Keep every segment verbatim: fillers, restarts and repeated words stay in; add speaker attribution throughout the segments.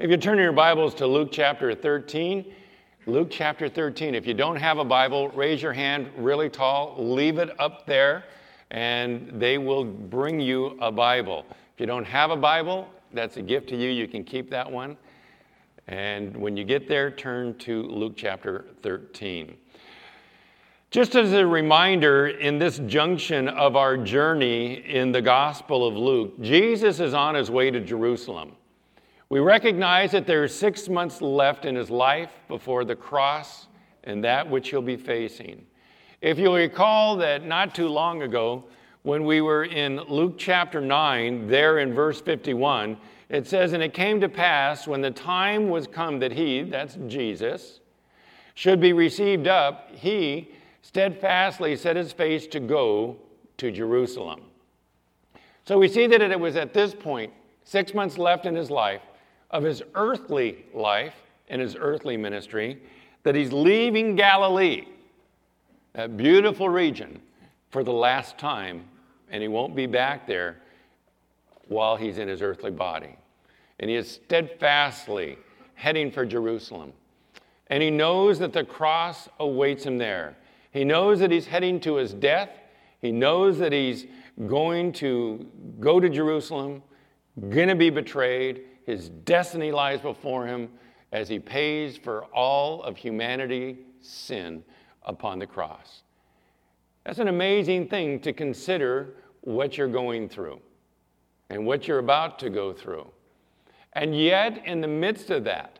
Speaker 1: If you turn your Bibles to Luke chapter thirteen, Luke chapter thirteen. If you don't have a Bible, raise your hand really tall, leave it up there, and they will bring you a Bible. If you don't have a Bible, that's a gift to you. You can keep that one. And when you get there, turn to Luke chapter thirteen. Just as a reminder, in this junction of our journey in the Gospel of Luke, Jesus is on his way to Jerusalem. We recognize that there are six months left in his life before the cross and that which he'll be facing. If you'll recall that not too long ago, when we were in Luke chapter nine, there in verse fifty-one, it says, "And it came to pass when the time was come that he," that's Jesus, "should be received up, he steadfastly set his face to go to Jerusalem." So we see that it was at this point, six months left in his life, of his earthly life and his earthly ministry, that he's leaving Galilee, that beautiful region, for the last time, and he won't be back there while he's in his earthly body. And he is steadfastly heading for Jerusalem. And he knows that the cross awaits him there. He knows that he's heading to his death. He knows that he's going to go to Jerusalem, going to be betrayed. His destiny lies before him as he pays for all of humanity's sin upon the cross. That's an amazing thing to consider, what you're going through and what you're about to go through. And yet, in the midst of that,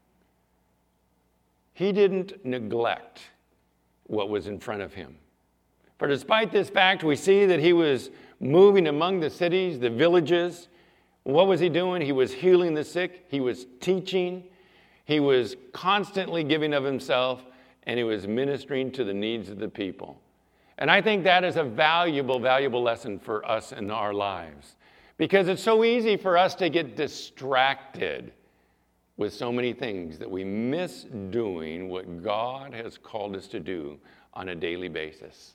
Speaker 1: he didn't neglect what was in front of him. For despite this fact, we see that he was moving among the cities, the villages. What was he doing? He was healing the sick. He was teaching. He was constantly giving of himself, and he was ministering to the needs of the people. And I think that is a valuable, valuable lesson for us in our lives, because it's so easy for us to get distracted with so many things that we miss doing what God has called us to do on a daily basis.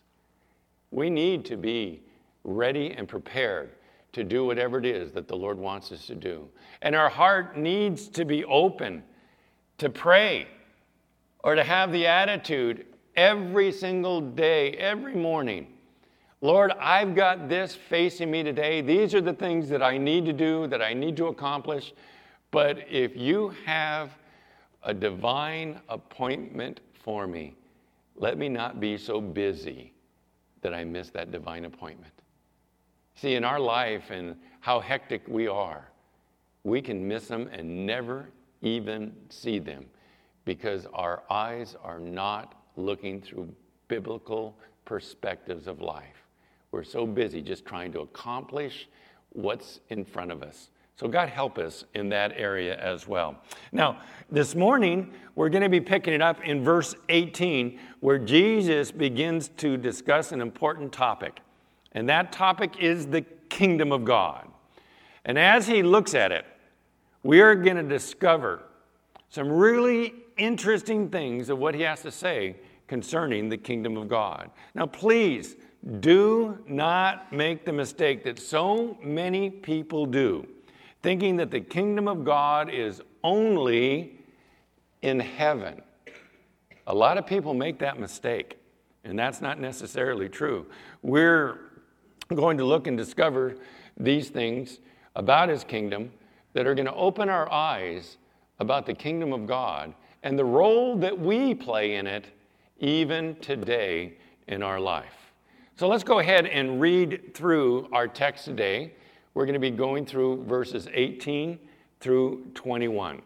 Speaker 1: We need to be ready and prepared to do whatever it is that the Lord wants us to do. And our heart needs to be open to pray or to have the attitude every single day, every morning, "Lord, I've got this facing me today. These are the things that I need to do, that I need to accomplish. But if you have a divine appointment for me, let me not be so busy that I miss that divine appointment." See, in our life and how hectic we are, we can miss them and never even see them because our eyes are not looking through biblical perspectives of life. We're so busy just trying to accomplish what's in front of us. So God help us in that area as well. Now, this morning, we're going to be picking it up in verse eighteen, where Jesus begins to discuss an important topic. And that topic is the kingdom of God. And as he looks at it, we are going to discover some really interesting things of what he has to say concerning the kingdom of God. Now, please do not make the mistake that so many people do, thinking that the kingdom of God is only in heaven. A lot of people make that mistake, and that's not necessarily true. We're going to look and discover these things about his kingdom that are going to open our eyes about the kingdom of God and the role that we play in it even today in our life. So let's go ahead and read through our text today. We're going to be going through verses eighteen through twenty-one.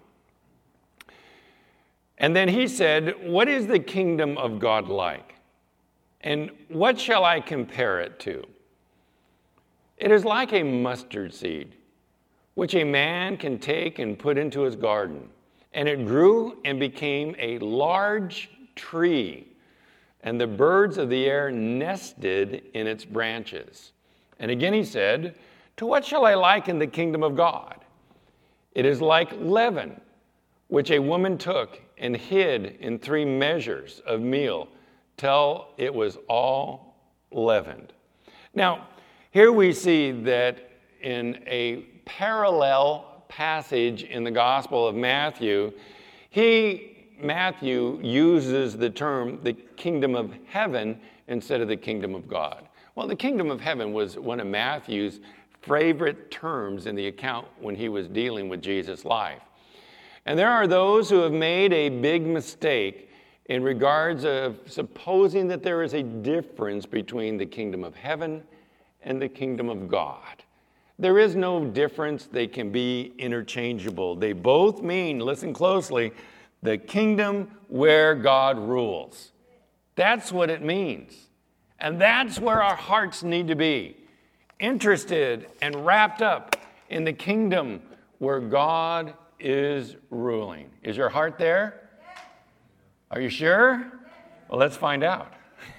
Speaker 1: "And then he said, 'What is the kingdom of God like? And what shall I compare it to? It is like a mustard seed, which a man can take and put into his garden. And it grew and became a large tree, and the birds of the air nested in its branches.' And again he said, 'To what shall I liken the kingdom of God? It is like leaven, which a woman took and hid in three measures of meal till it was all leavened.'" Now, here we see that in a parallel passage in the Gospel of Matthew, he, Matthew, uses the term the kingdom of heaven instead of the kingdom of God. Well, the kingdom of heaven was one of Matthew's favorite terms in the account when he was dealing with Jesus' life. And there are those who have made a big mistake in regards of supposing that there is a difference between the kingdom of heaven and the kingdom of God. There is no difference. They can be interchangeable. They both mean, listen closely, the kingdom where God rules. That's what it means. And that's where our hearts need to be. Interested and wrapped up in the kingdom where God is ruling. Is your heart there? Are you sure? Well, let's find out.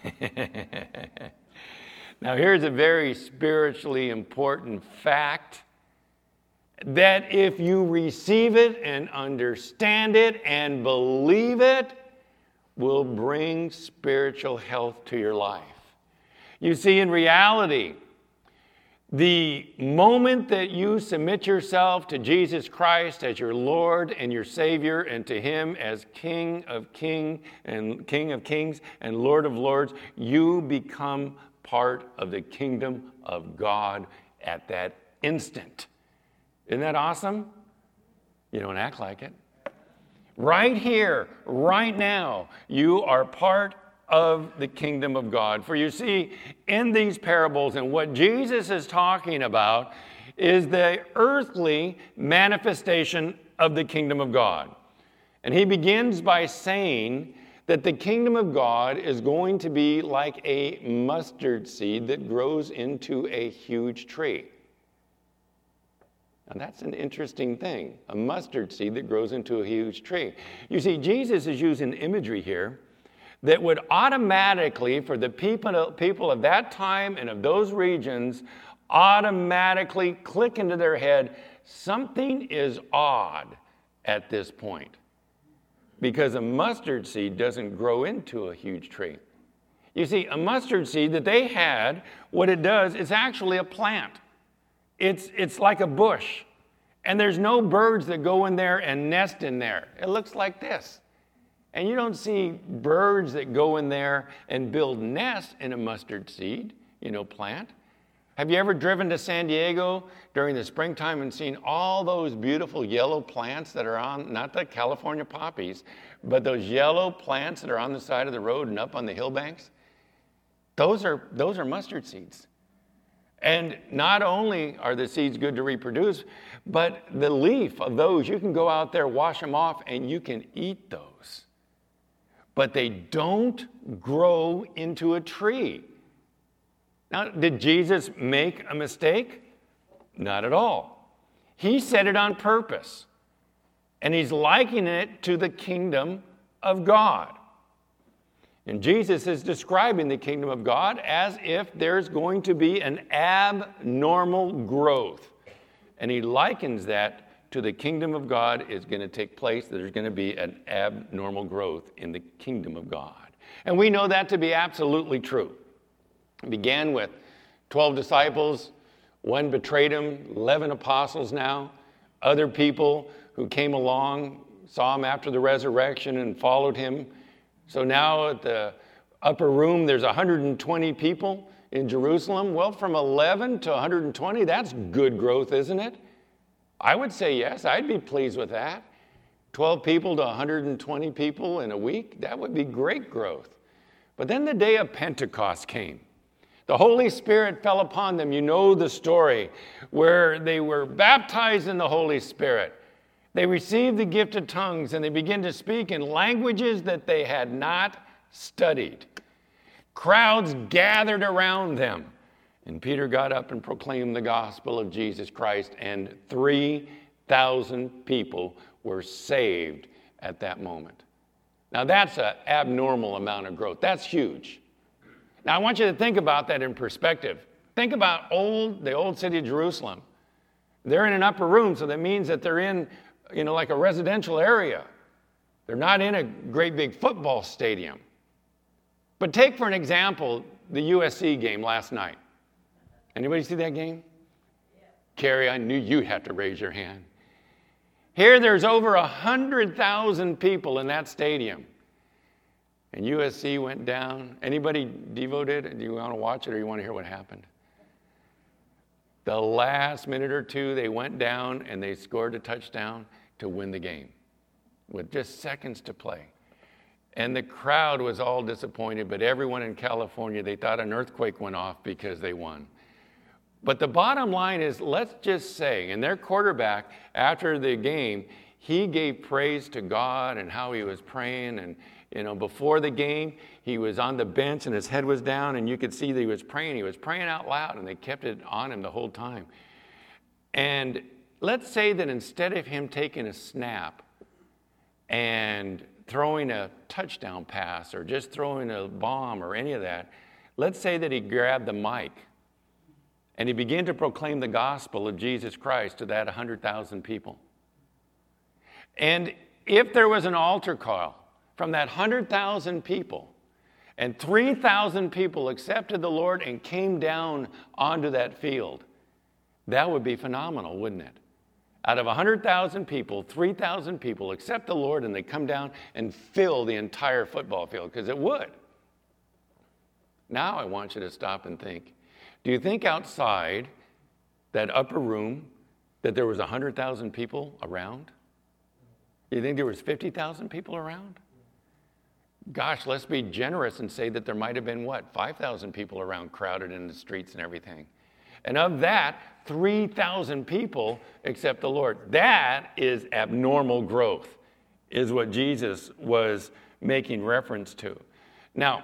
Speaker 1: Now, here's a very spiritually important fact that if you receive it and understand it and believe it, will bring spiritual health to your life. You see, in reality, the moment that you submit yourself to Jesus Christ as your Lord and your Savior, and to Him as King of King and King of Kings and Lord of Lords, you become part of the kingdom of God at that instant. Isn't that awesome? You don't act like it. Right here, right now, you are part of the kingdom of God. For you see, in these parables, and what Jesus is talking about is the earthly manifestation of the kingdom of God. And he begins by saying that the kingdom of God is going to be like a mustard seed that grows into a huge tree. Now that's an interesting thing, a mustard seed that grows into a huge tree. You see, Jesus is using imagery here that would automatically, for the people, people of that time and of those regions, automatically click into their head, something is odd at this point. Because a mustard seed doesn't grow into a huge tree. You see, a mustard seed that they had, what it does is actually a plant. It's, it's like a bush. And there's no birds that go in there and nest in there. It looks like this. And you don't see birds that go in there and build nests in a mustard seed, you know, plant. Have you ever driven to San Diego during the springtime and seen all those beautiful yellow plants that are on, not the California poppies, but those yellow plants that are on the side of the road and up on the hill banks? Those are, those are mustard seeds. And not only are the seeds good to reproduce, but the leaf of those, you can go out there, wash them off, and you can eat those. But they don't grow into a tree. Now, did Jesus make a mistake? Not at all. He said it on purpose. And he's likening it to the kingdom of God. And Jesus is describing the kingdom of God as if there's going to be an abnormal growth. And he likens that to the kingdom of God is going to take place. There's going to be an abnormal growth in the kingdom of God. And we know that to be absolutely true. It began with twelve disciples. One betrayed him, eleven apostles now. Other people who came along, saw him after the resurrection and followed him. So now at the upper room, there's one hundred twenty people in Jerusalem. Well, from eleven to one hundred twenty, that's good growth, isn't it? I would say yes. I'd be pleased with that. twelve people to one hundred twenty people in a week, that would be great growth. But then the day of Pentecost came. The Holy Spirit fell upon them. You know the story where they were baptized in the Holy Spirit. They received the gift of tongues and they began to speak in languages that they had not studied. Crowds gathered around them. And Peter got up and proclaimed the gospel of Jesus Christ, and three thousand people were saved at that moment. Now that's an abnormal amount of growth. That's huge. Now I want you to think about that in perspective. Think about old, the old city of Jerusalem. They're in an upper room, so that means that they're in, you know, like a residential area. They're not in a great big football stadium. But take for an example the U S C game last night. Anybody see that game? Yeah. Carrie, I knew you'd have to raise your hand. Here there's over one hundred thousand people in that stadium. And U S C went down. Anybody devoted? Do you want to watch it or you want to hear what happened? The last minute or two, they went down and they scored a touchdown to win the game with just seconds to play. And the crowd was all disappointed, but everyone in California, they thought an earthquake went off because they won. But the bottom line is, let's just say, and their quarterback, after the game, he gave praise to God and how he was praying. And, you know, before the game, he was on the bench and his head was down, and you could see that he was praying. He was praying out loud, and they kept it on him the whole time. And let's say that instead of him taking a snap and throwing a touchdown pass or just throwing a bomb or any of that, let's say that he grabbed the mic and he began to proclaim the gospel of Jesus Christ to that one hundred thousand people. And if there was an altar call from that one hundred thousand people, and three thousand people accepted the Lord and came down onto that field, that would be phenomenal, wouldn't it? Out of one hundred thousand people, three thousand people accept the Lord and they come down and fill the entire football field, because it would. Now I want you to stop and think. Do you think outside that upper room that there was one hundred thousand people around? Do you think there was fifty thousand people around? Gosh, let's be generous and say that there might have been, what, five thousand people around, crowded in the streets and everything. And of that, three thousand people accept the Lord. That is abnormal growth, is what Jesus was making reference to. Now,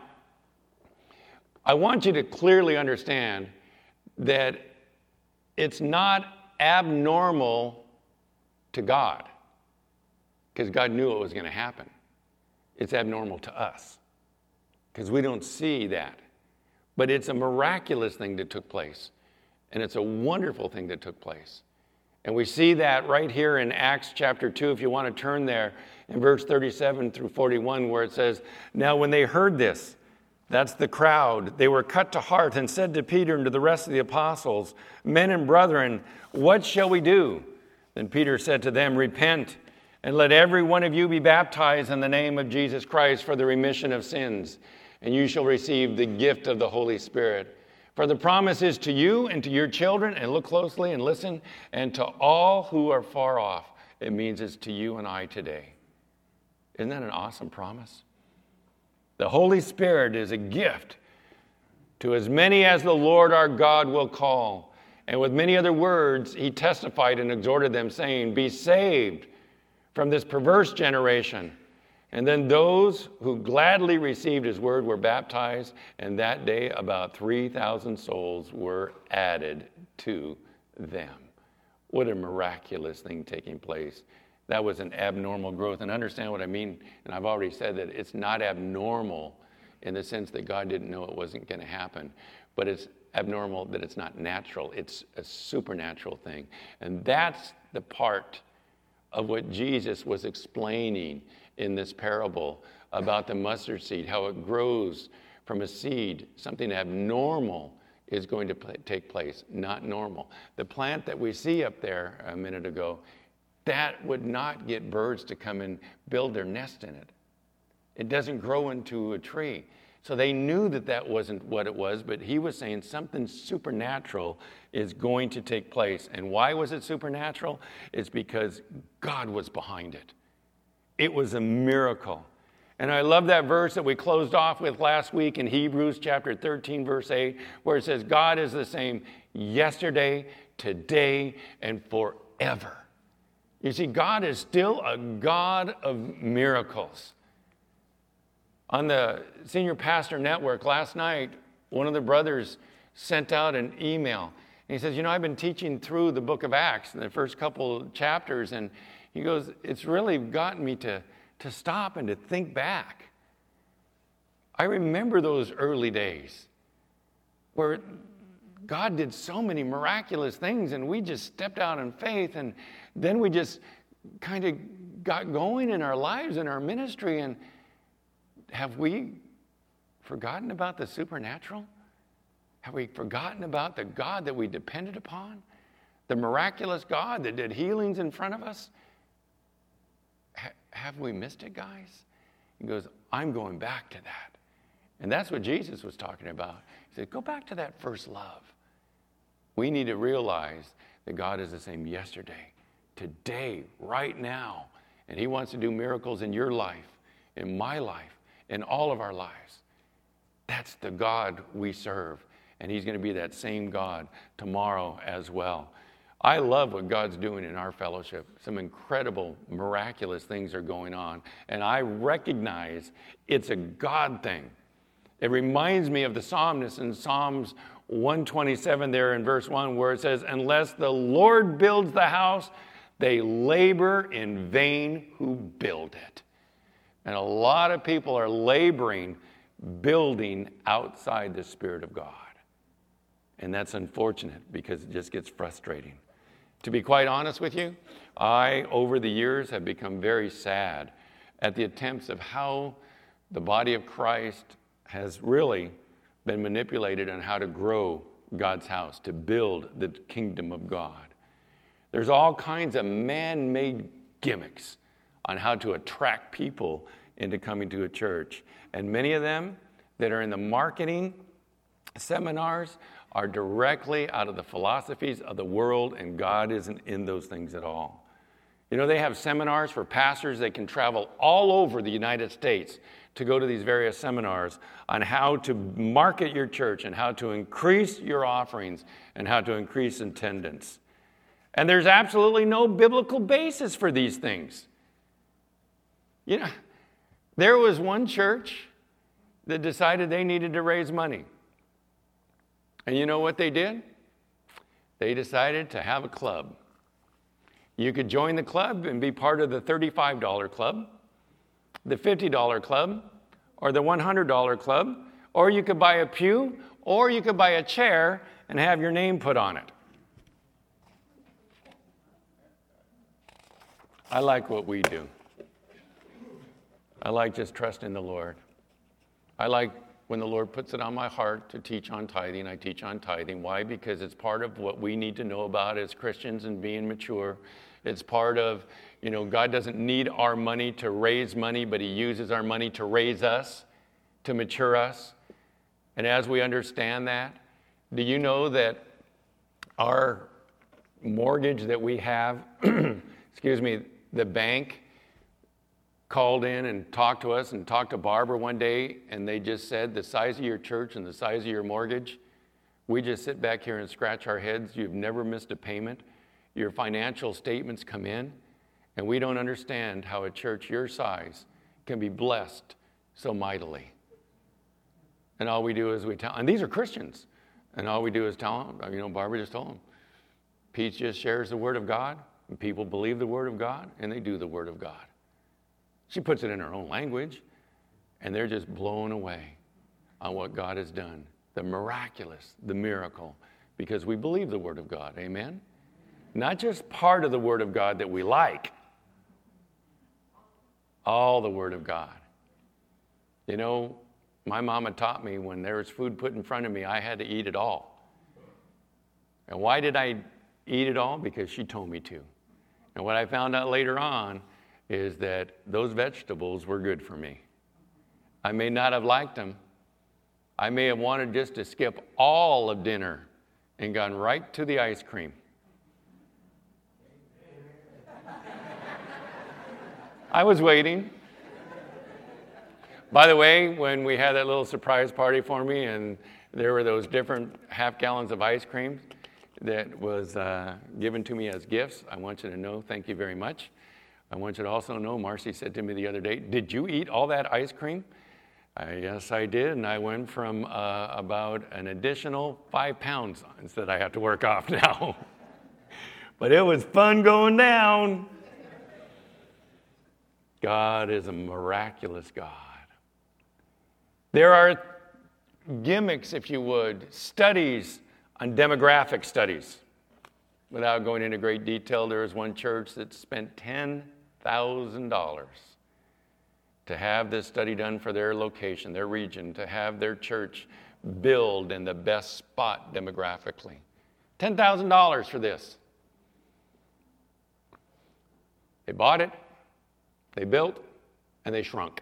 Speaker 1: I want you to clearly understand that it's not abnormal to God, because God knew it was going to happen. It's abnormal to us, because we don't see that. But it's a miraculous thing that took place, and it's a wonderful thing that took place. And we see that right here in Acts chapter two, if you want to turn there, in verse thirty-seven through forty-one, where it says, "Now when they heard this," that's the crowd, "they were cut to heart and said to Peter and to the rest of the apostles, 'Men and brethren, what shall we do?' Then Peter said to them, 'Repent, and let every one of you be baptized in the name of Jesus Christ for the remission of sins, and you shall receive the gift of the Holy Spirit. For the promise is to you and to your children,'" and look closely and listen, "'and to all who are far off.'" It means it's to you and I today. Isn't that an awesome promise? The Holy Spirit is a gift to as many as the Lord our God will call. And with many other words, he testified and exhorted them, saying, "Be saved from this perverse generation." And then those who gladly received his word were baptized, and that day about three thousand souls were added to them. What a miraculous thing taking place. That was an abnormal growth. And understand what I mean, and I've already said that it's not abnormal in the sense that God didn't know it wasn't going to happen, but it's abnormal that it's not natural. It's a supernatural thing. And that's the part of what Jesus was explaining in this parable about the mustard seed, how it grows from a seed. Something abnormal is going to play, take place, not normal. The plant that we see up there a minute ago, that would not get birds to come and build their nest in it. It doesn't grow into a tree. So they knew that that wasn't what it was, but he was saying something supernatural is going to take place. And why was it supernatural? It's because God was behind it. It was a miracle. And I love that verse that we closed off with last week in Hebrews chapter thirteen, verse eight, where it says, God is the same yesterday, today, and forever. You see, God is still a God of miracles. On the Senior Pastor Network last night, one of the brothers sent out an email. And he says, you know, I've been teaching through the book of Acts in the first couple chapters, and he goes, it's really gotten me to, to stop and to think back. I remember those early days where God did so many miraculous things, and we just stepped out in faith, and then we just kind of got going in our lives and our ministry. And have we forgotten about the supernatural? Have we forgotten about the God that we depended upon? The miraculous God that did healings in front of us? have we missed it, guys? He goes, I'm going back to that. And that's what Jesus was talking about. He said, go back to that first love. We need to realize that God is the same yesterday, today, right now. And he wants to do miracles in your life, in my life, in all of our lives. That's the God we serve. And he's going to be that same God tomorrow as well. I love what God's doing in our fellowship. Some incredible, miraculous things are going on. And I recognize it's a God thing. It reminds me of the psalmist in Psalms one twenty-seven there in verse one, where it says, unless the Lord builds the house, they labor in vain who build it. And a lot of people are laboring, building outside the Spirit of God. And that's unfortunate because it just gets frustrating. To be quite honest with you, I, over the years, have become very sad at the attempts of how the body of Christ has really been manipulated on how to grow God's house, to build the kingdom of God. There's all kinds of man-made gimmicks on how to attract people into coming to a church. And many of them that are in the marketing seminars are directly out of the philosophies of the world, and God isn't in those things at all. You know, they have seminars for pastors. They can travel all over the United States to go to these various seminars on how to market your church and how to increase your offerings and how to increase attendance. And there's absolutely no biblical basis for these things. You know, there was one church that decided they needed to raise money. And you know what they did? They decided to have a club. You could join the club and be part of the thirty-five dollars club, the fifty dollars club, or the one hundred dollars club, or you could buy a pew, or you could buy a chair and have your name put on it. I like what we do. I like just trusting the Lord. I like when the Lord puts it on my heart to teach on tithing, I teach on tithing. Why? Because it's part of what we need to know about as Christians and being mature. It's part of, you know, God doesn't need our money to raise money, but he uses our money to raise us, to mature us. And as we understand that, do you know that our mortgage that we have, excuse me, the bank called in and talked to us and talked to Barbara one day, and they just said, the size of your church and the size of your mortgage, we just sit back here and scratch our heads. You've never missed a payment. Your financial statements come in, and we don't understand how a church your size can be blessed so mightily. And all we do is we tell, and these are Christians, and all we do is tell them, you know, Barbara just told them, Pete just shares the Word of God, and people believe the Word of God, and they do the Word of God. She puts it in her own language, and they're just blown away on what God has done. The miraculous, the miracle, because we believe the Word of God. Amen? Not just part of the Word of God that we like. All the Word of God. You know, my mama taught me when there was food put in front of me, I had to eat it all. And why did I eat it all? Because she told me to. And what I found out later on is that those vegetables were good for me. I may not have liked them. I may have wanted just to skip all of dinner and gone right to the ice cream. I was waiting. By the way, when we had that little surprise party for me and there were those different half gallons of ice cream that was uh, given to me as gifts, I want you to know, thank you very much. I want you to also know, Marcy said to me the other day, did you eat all that ice cream? Uh, yes, I did, and I went from uh, about an additional five pounds that I have to work off now. But it was fun going down. God is a miraculous God. There are gimmicks, if you would, studies on demographic studies. Without going into great detail, there was one church that spent ten thousand dollars to have this study done for their location, their region, to have their church build in the best spot demographically. ten thousand dollars for this. They bought it. They built and they shrunk.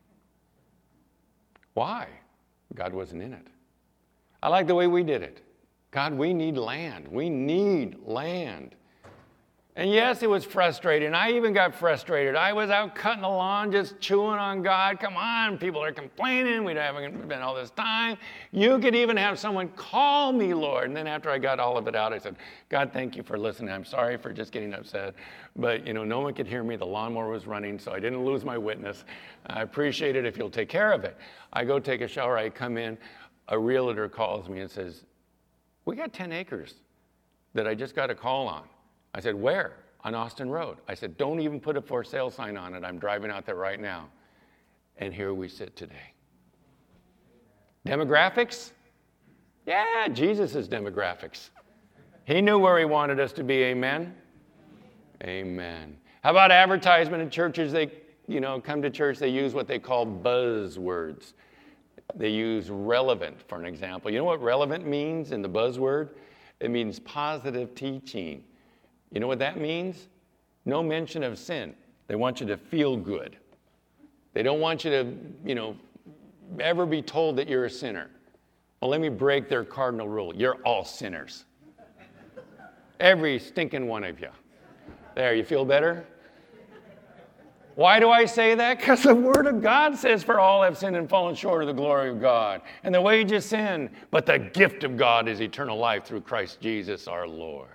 Speaker 1: Why? God wasn't in it. I like the way we did it. God, we need land. We need land. And yes, it was frustrating. I even got frustrated. I was out cutting the lawn, just chewing on God. Come on, people are complaining. We haven't been all this time. You could even have someone call me, Lord. And then after I got all of it out, I said, God, thank you for listening. I'm sorry for just getting upset. But, you know, no one could hear me. The lawnmower was running, so I didn't lose my witness. I appreciate it if you'll take care of it. I go take a shower. I come in. A realtor calls me and says, we got ten acres that I just got a call on. I said, where? On Austin Road. I said, don't even put a for sale sign on it. I'm driving out there right now. And here we sit today. Demographics? Yeah, Jesus' demographics. He knew where he wanted us to be, amen? Amen. How about advertisement in churches? They, you know, come to church, they use what they call buzzwords. They use relevant, for an example. You know what relevant means in the buzzword? It means positive teaching. You know what that means? No mention of sin. They want you to feel good. They don't want you to, you know, ever be told that you're a sinner. Well, let me break their cardinal rule. You're all sinners. Every stinking one of you. There, you feel better? Why do I say that? Because the Word of God says, for all have sinned and fallen short of the glory of God. And the wage is sin, but the gift of God is eternal life through Christ Jesus our Lord.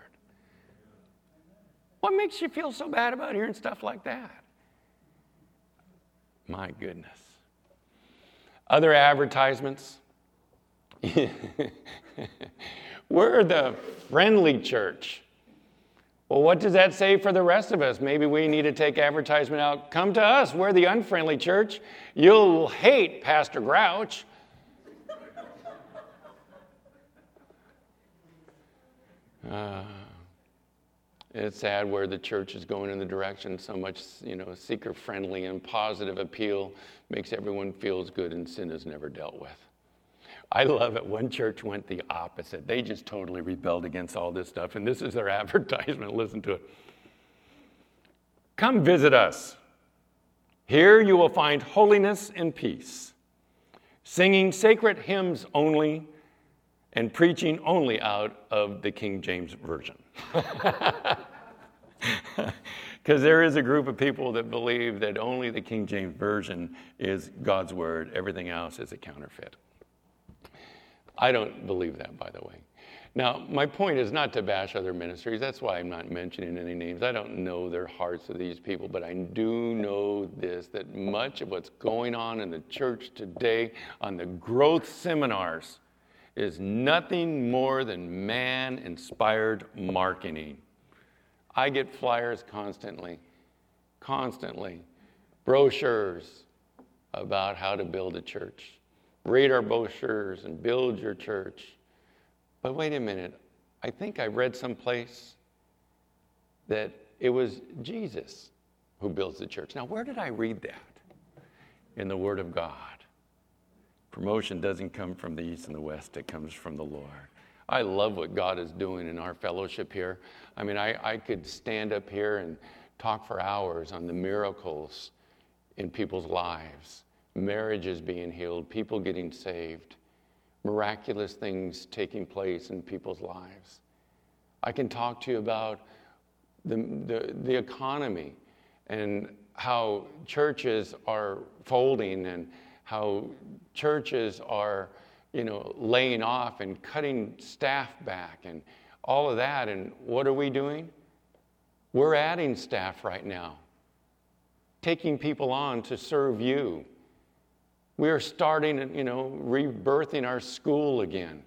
Speaker 1: What makes you feel so bad about hearing stuff like that? My goodness. Other advertisements. We're the friendly church. Well, what does that say for the rest of us? Maybe we need to take advertisement out. Come to us. We're the unfriendly church. You'll hate Pastor Grouch. Uh, it's sad where the church is going in the direction so much, you know, seeker-friendly and positive appeal makes everyone feels good and sin is never dealt with. I love it. One church went the opposite. They just totally rebelled against all this stuff, and this is their advertisement. Listen to it. Come visit us. Here you will find holiness and peace, singing sacred hymns only, and preaching only out of the King James Version. Because there is a group of people that believe that only the King James Version is God's word. Everything else is a counterfeit. I don't believe that, by the way. Now, my point is not to bash other ministries. That's why I'm not mentioning any names. I don't know their hearts of these people, but I do know this, that much of what's going on in the church today on the growth seminars is nothing more than man-inspired marketing. I get flyers constantly, constantly, brochures about how to build a church. Read our brochures and build your church. But wait a minute, I think I read someplace that it was Jesus who builds the church. Now, where did I read that? In the Word of God. Promotion doesn't come from the east and the west, it comes from the Lord. I love what God is doing in our fellowship here. I mean, I, I could stand up here and talk for hours on the miracles in people's lives. Marriages being healed, people getting saved, miraculous things taking place in people's lives. I can talk to you about the, the, the economy and how churches are folding and how churches are, you know, laying off and cutting staff back and all of that. And what are we doing? We're adding staff right now, taking people on to serve you. We are starting, you know, rebirthing our school again.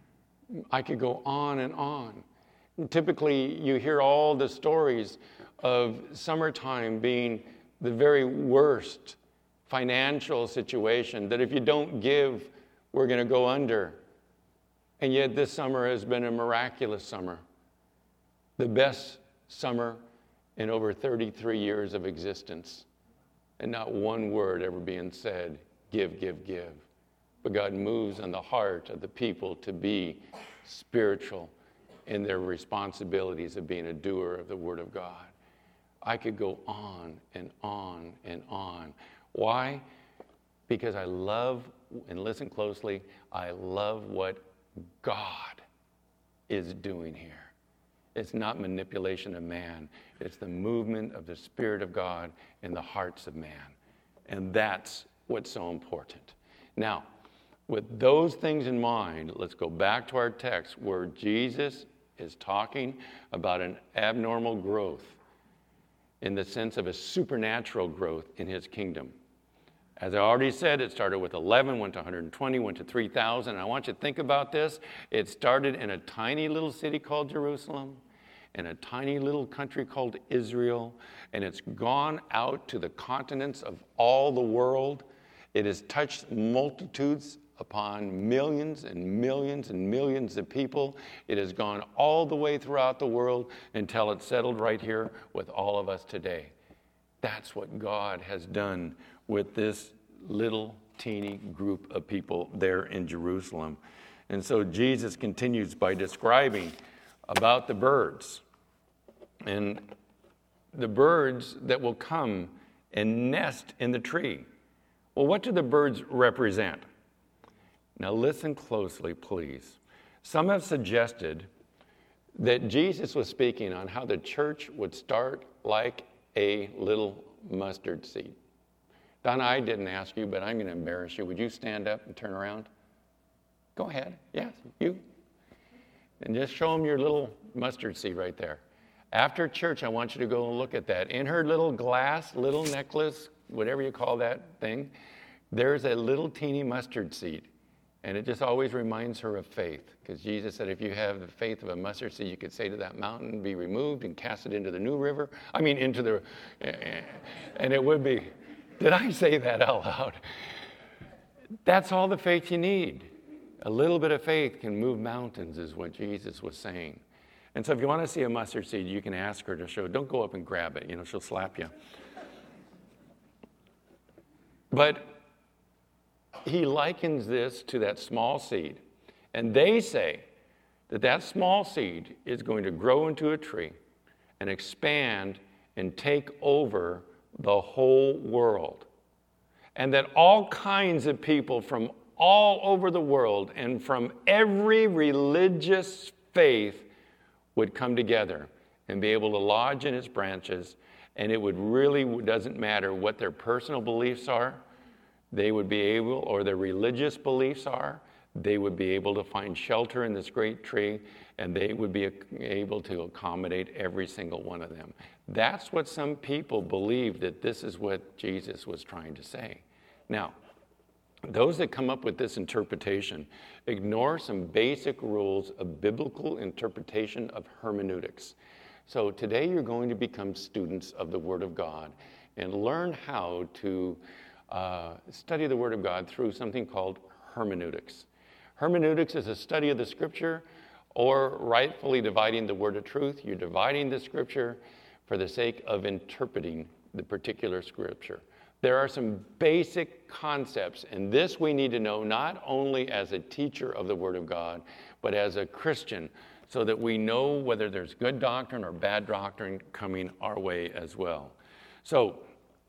Speaker 1: I could go on and on. And typically, you hear all the stories of summertime being the very worst financial situation, that if you don't give, we're going to go under. And yet this summer has been a miraculous summer. The best summer in over thirty-three years of existence. And not one word ever being said. Give, give, give. But God moves on the heart of the people to be spiritual in their responsibilities of being a doer of the Word of God. I could go on and on and on. Why? Because I love, and listen closely, I love what God is doing here. It's not manipulation of man. It's the movement of the Spirit of God in the hearts of man. And that's what's so important. Now, with those things in mind, let's go back to our text where Jesus is talking about an abnormal growth in the sense of a supernatural growth in his kingdom. As I already said, it started with eleven, went to one hundred twenty, went to three thousand. And I want you to think about this. It started in a tiny little city called Jerusalem, in a tiny little country called Israel, and it's gone out to the continents of all the world. It has touched multitudes upon millions and millions and millions of people. It has gone all the way throughout the world until it's settled right here with all of us today. That's what God has done with this little teeny group of people there in Jerusalem. And so Jesus continues by describing about the birds and the birds that will come and nest in the tree. Well, what do the birds represent? Now listen closely, please. Some have suggested that Jesus was speaking on how the church would start like a little mustard seed. Donna, I didn't ask you, but I'm going to embarrass you. Would you stand up and turn around? Go ahead. Yes, you. And just show them your little mustard seed right there. After church, I want you to go and look at that. In her little glass, little necklace, whatever you call that thing, there's a little teeny mustard seed. And it just always reminds her of faith. Because Jesus said, if you have the faith of a mustard seed, you could say to that mountain, be removed and cast it into the new river. I mean, into the, and it would be. Did I say that out loud? That's all the faith you need. A little bit of faith can move mountains, is what Jesus was saying. And so if you want to see a mustard seed, you can ask her to show. Don't go up and grab it. You know, she'll slap you. But he likens this to that small seed. And they say that that small seed is going to grow into a tree and expand and take over the whole world. And that all kinds of people from all over the world and from every religious faith would come together and be able to lodge in its branches. And it would really, doesn't matter what their personal beliefs are, they would be able, or their religious beliefs are, they would be able to find shelter in this great tree, and they would be able to accommodate every single one of them. That's what some people believe that this is what Jesus was trying to say. Now, those that come up with this interpretation ignore some basic rules of biblical interpretation of hermeneutics. So today you're going to become students of the Word of God and learn how to uh, study the Word of God through something called hermeneutics. Hermeneutics is a study of the Scripture, or rightfully dividing the word of truth. You're dividing the Scripture for the sake of interpreting the particular Scripture. There are some basic concepts, and this we need to know not only as a teacher of the Word of God, but as a Christian, so that we know whether there's good doctrine or bad doctrine coming our way as well. So,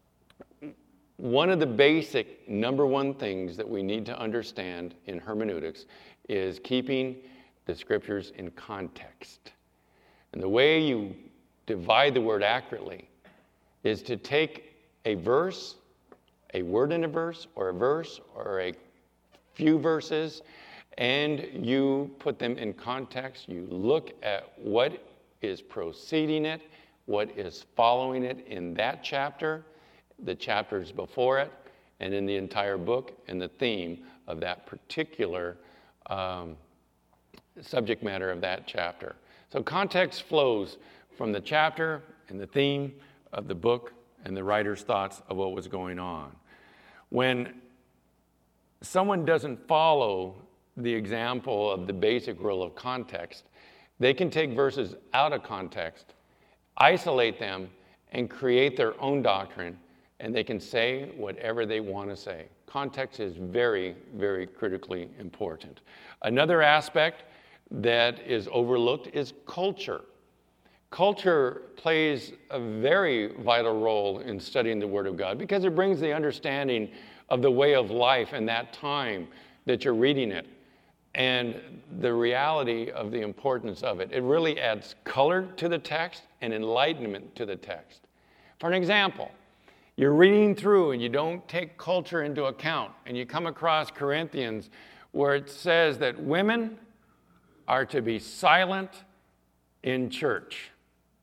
Speaker 1: one of the basic number one things that we need to understand in hermeneutics is keeping the Scriptures in context. And the way you divide the word accurately is to take a verse, a word in a verse, or a verse, or a few verses, and you put them in context. You look at what is preceding it, what is following it in that chapter, the chapters before it, and in the entire book, and the theme of that particular um, subject matter of that chapter. So context flows from the chapter and the theme of the book and the writer's thoughts of what was going on. When someone doesn't follow the example of the basic rule of context, they can take verses out of context, isolate them, and create their own doctrine, and they can say whatever they want to say. Context is very, very critically important. Another aspect that is overlooked is culture. culture plays a very vital role in studying the Word of God because it brings the understanding of the way of life in that time that you're reading it and the reality of the importance of it. It really adds color to the text and enlightenment to the text. For an example, you're reading through and you don't take culture into account, and you come across Corinthians where it says that women are to be silent in church.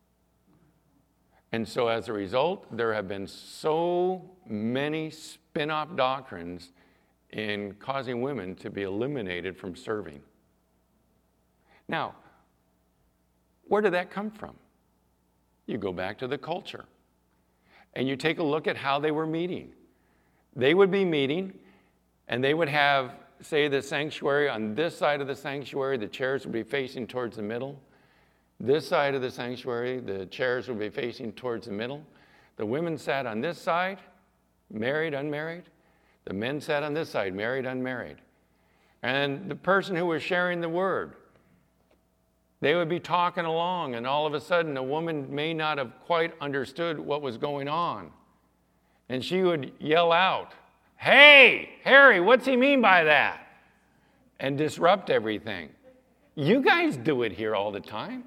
Speaker 1: And so as a result, there have been so many spin-off doctrines in causing women to be eliminated from serving. Now, where did that come from? You go back to the culture, and you take a look at how they were meeting. They would be meeting, and they would have, say, the sanctuary on this side of the sanctuary, the chairs would be facing towards the middle. This side of the sanctuary, the chairs would be facing towards the middle. The women sat on this side, married, unmarried. The men sat on this side, married, unmarried. And the person who was sharing the word, they would be talking along, and all of a sudden, a woman may not have quite understood what was going on. And she would yell out, "Hey, Harry, what's he mean by that?" And disrupt everything. You guys do it here all the time.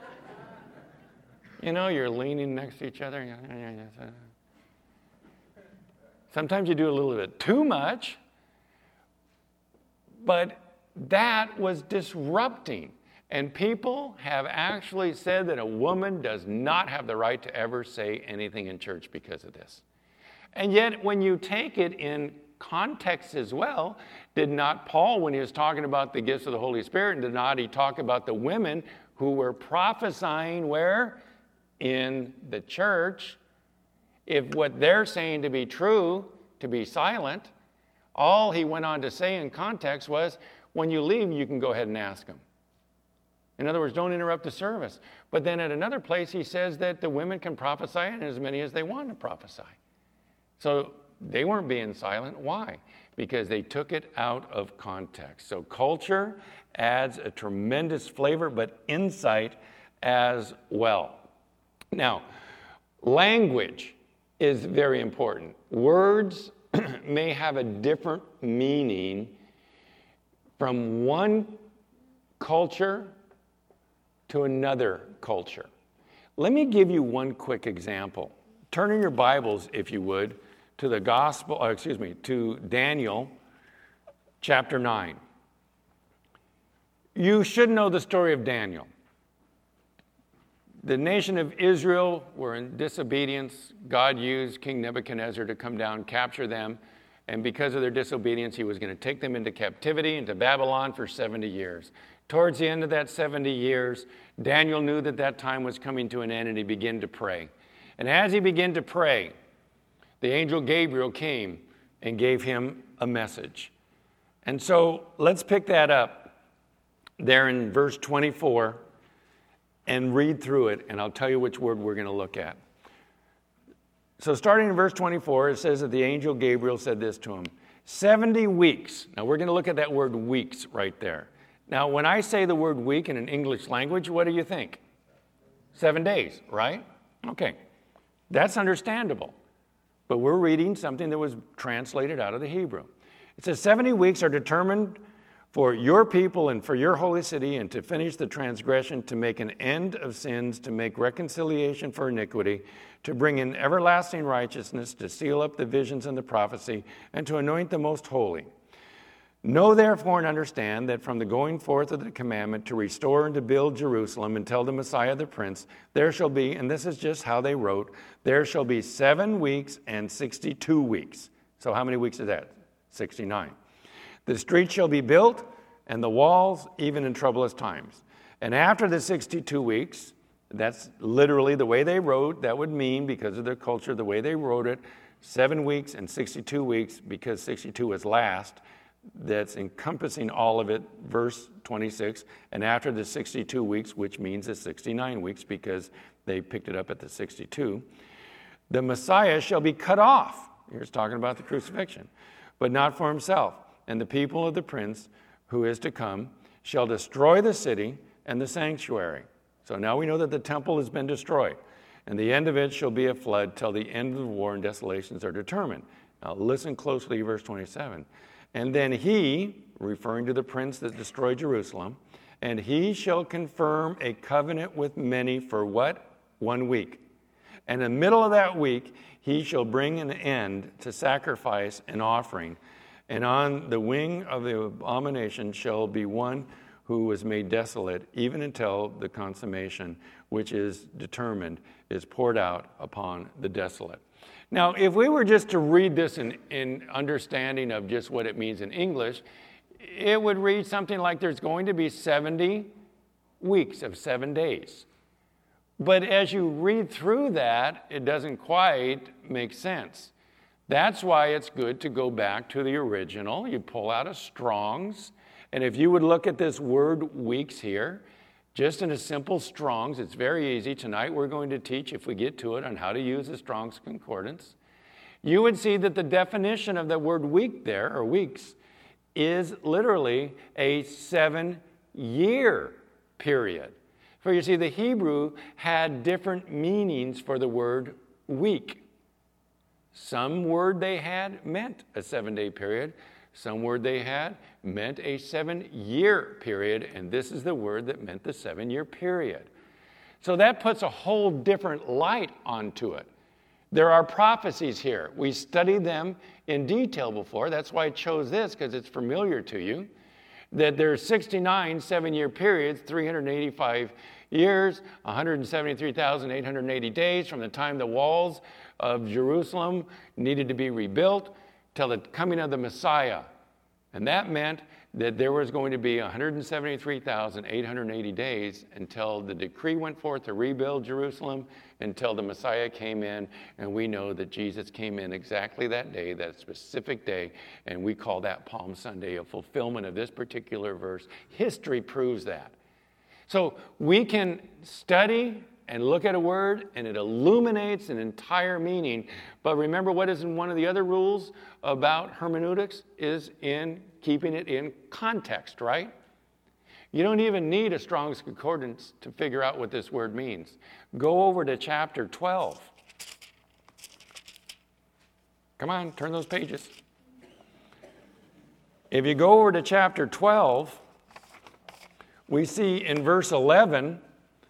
Speaker 1: You know, you're leaning next to each other. Sometimes you do a little bit too much. But that was disrupting. And people have actually said that a woman does not have the right to ever say anything in church because of this. And yet, when you take it in context as well, did not Paul, when he was talking about the gifts of the Holy Spirit, did not he talk about the women who were prophesying where? In the church. If what they're saying to be true, to be silent, all he went on to say in context was, when you leave, you can go ahead and ask them. In other words, don't interrupt the service. But then at another place, he says that the women can prophesy, and as many as they want to prophesy. So they weren't being silent. Why? Because they took it out of context. So culture adds a tremendous flavor, but insight as well. Now, language is very important. Words may have a different meaning from one culture to another culture. Let me give you one quick example. Turn in your Bibles, if you would, to the gospel, or excuse me, to Daniel chapter nine. You should know the story of Daniel. The nation of Israel were in disobedience. God used King Nebuchadnezzar to come down, capture them, and because of their disobedience, he was going to take them into captivity, into Babylon for seventy years. Towards the end of that seventy years, Daniel knew that that time was coming to an end, and he began to pray. And as he began to pray, the angel Gabriel came and gave him a message. And so let's pick that up there in verse twenty-four and read through it, and I'll tell you which word we're going to look at. So starting in verse twenty-four, it says that the angel Gabriel said this to him, seventy weeks. Now we're going to look at that word weeks right there. Now when I say the word week in an English language, what do you think? Seven days, right? Okay, that's understandable. But we're reading something that was translated out of the Hebrew. It says, seventy weeks are determined for your people and for your holy city, and to finish the transgression, to make an end of sins, to make reconciliation for iniquity, to bring in everlasting righteousness, to seal up the visions and the prophecy, and to anoint the most holy. Know therefore and understand that from the going forth of the commandment to restore and to build Jerusalem until the Messiah the Prince, there shall be, and this is just how they wrote, there shall be seven weeks and sixty-two weeks. So how many weeks is that? sixty-nine. The street shall be built, and the walls even in troublous times. And after the sixty-two weeks, that's literally the way they wrote, that would mean, because of their culture, the way they wrote it, seven weeks and sixty-two weeks, because sixty-two was last, that's encompassing all of it, verse twenty-six, and after the sixty-two weeks, which means the sixty-nine weeks, because they picked it up at the sixty-two, the Messiah shall be cut off. Here's talking about the crucifixion, but not for himself. And the people of the prince who is to come shall destroy the city and the sanctuary. So now we know that the temple has been destroyed, and the end of it shall be a flood till the end of the war and desolations are determined. Now listen closely to verse twenty-seven. And then he, referring to the prince that destroyed Jerusalem, and he shall confirm a covenant with many for what? One week. And in the middle of that week, he shall bring an end to sacrifice and offering. And on the wing of the abomination shall be one who was made desolate, even until the consummation, which is determined, is poured out upon the desolate. Now, if we were just to read this in, in understanding of just what it means in English, it would read something like there's going to be seventy weeks of seven days. But as you read through that, it doesn't quite make sense. That's why it's good to go back to the original. You pull out a Strong's, and if you would look at this word weeks here, just in a simple Strong's, it's very easy. Tonight we're going to teach, if we get to it, on how to use the Strong's Concordance. You would see that the definition of the word week there, or weeks, is literally a seven-year period. For you see, the Hebrew had different meanings for the word week. Some word they had meant a seven-day period. Some word they had meant a seven-year period, and this is the word that meant the seven-year period. So that puts a whole different light onto it. There are prophecies here. We studied them in detail before. That's why I chose this, because it's familiar to you. That there are sixty-nine seven-year periods, three hundred eighty-five years, one hundred seventy-three thousand eight hundred eighty days from the time the walls of Jerusalem needed to be rebuilt till the coming of the Messiah. And that meant that there was going to be one hundred seventy-three thousand eight hundred eighty days until the decree went forth to rebuild Jerusalem, until the Messiah came in, and we know that Jesus came in exactly that day, that specific day, and we call that Palm Sunday, a fulfillment of this particular verse. History proves that. So we can study and look at a word, and it illuminates an entire meaning. But remember, what is in one of the other rules about hermeneutics is in keeping it in context, right? You don't even need a Strong's Concordance to figure out what this word means. Go over to chapter twelve. Come on, turn those pages. If you go over to chapter twelve, we see in verse eleven,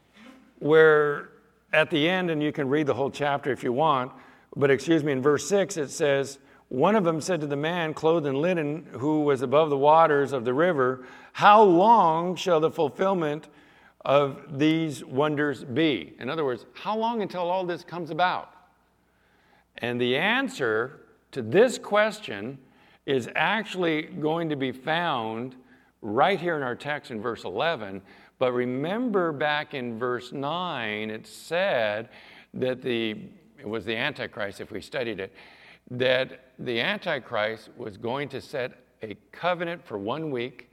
Speaker 1: where at the end, and you can read the whole chapter if you want, but excuse me, in verse six it says, one of them said to the man clothed in linen who was above the waters of the river, how long shall the fulfillment of these wonders be? In other words, how long until all this comes about? And the answer to this question is actually going to be found right here in our text in verse eleven. But remember back in verse nine, it said that the, it was the Antichrist, if we studied it, that the Antichrist was going to set a covenant for one week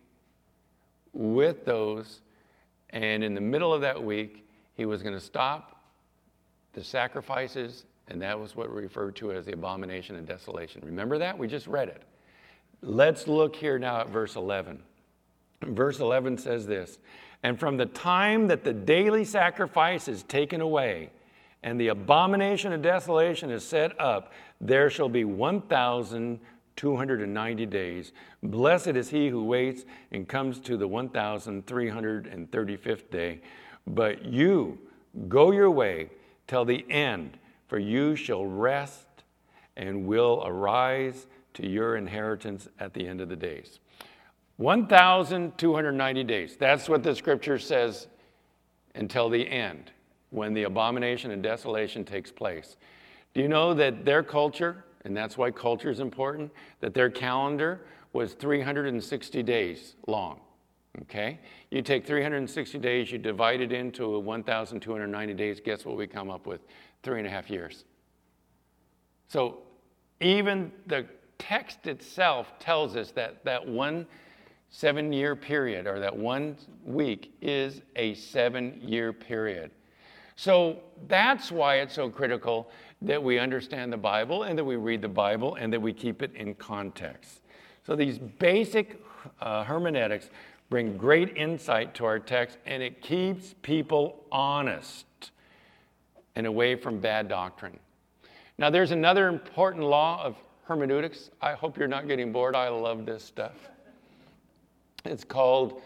Speaker 1: with those, and in the middle of that week, he was going to stop the sacrifices, and that was what we referred to as the abomination and desolation. Remember that? We just read it. Let's look here now at verse eleven. Verse eleven says this, and from the time that the daily sacrifice is taken away, and the abomination of desolation is set up, there shall be one thousand two hundred ninety days. Blessed is he who waits and comes to the one thousand three hundred thirty-fifth day. But you go your way till the end, for you shall rest and will arise to your inheritance at the end of the days. one thousand two hundred ninety days. That's what the scripture says until the end, when the abomination and desolation takes place. Do you know that their culture, and that's why culture is important, that their calendar was three hundred sixty days long, okay? You take three hundred sixty days, you divide it into one thousand two hundred ninety days, guess what we come up with? Three and a half years. So even the text itself tells us that that one seven-year period, or that one week, is a seven-year period. So that's why it's so critical that we understand the Bible and that we read the Bible and that we keep it in context. So these basic uh, hermeneutics bring great insight to our text, and it keeps people honest and away from bad doctrine. Now, there's another important law of hermeneutics. I hope you're not getting bored. I love this stuff. It's called